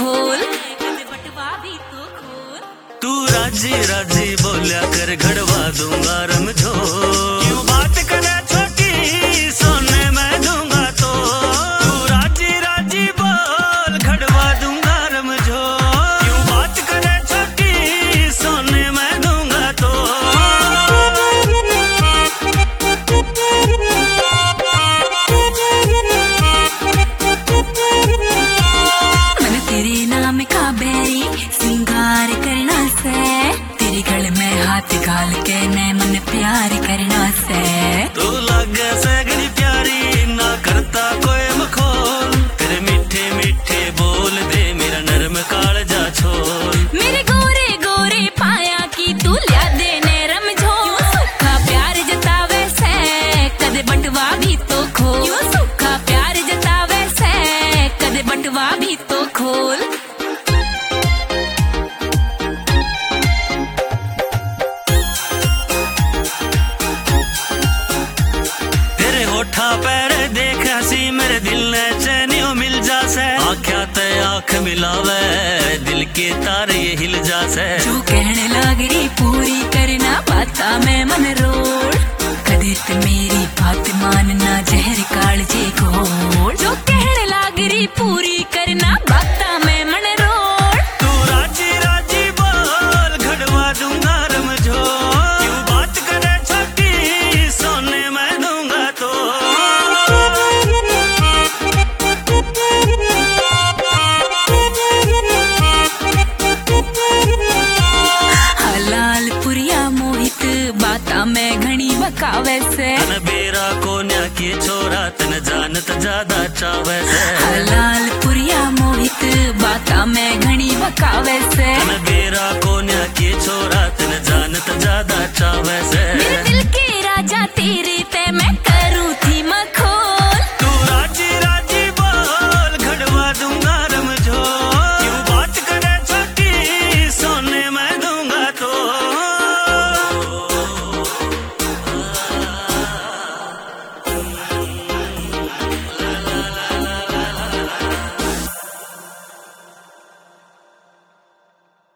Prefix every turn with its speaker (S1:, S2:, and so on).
S1: खोल, बटवा भी तो खोल।
S2: तू राजी राजी बोलिया कर, घड़वा दूंगा रमझोल। क्यों बात करे छोटी, सोने मैं दूंगा तो। तू राजी राजी बोल, घड़वा दूंगा रमझोल। क्यों बात करे छोटी, सोने मैं दूंगा तो।
S1: मन तेरे नाम का बैरी सिंगार करना से, तेरे गल में हाथ गाल के ने मन प्यार करना से।
S2: तू लागे सगड़ी प्यारी, ना करता कोई मखौल। तेरे मीठे मीठे बोल दे, मेरा नरम कालजा छोल।
S1: मेरे गोरे गोरे पाया की तू लिया दे ने रमझोल। सूखा प्यार जतावे से, कदे बटवा भी तो खोल। सूखा प्यार जतावे से, कदे बटवा भी तो खोल।
S2: तेरे होठा पैर देख हसी, मेरे दिल ने चैनियों मिल जासे। आँख्या ते आँख मिलावे, दिल के तारे ये हिल जासे।
S1: जो कहने लागरी पूरी करना, बाता में मन रोड़। कदे ते मेरी बात मानना, जहर काल जे घोल। जो कहने लागरी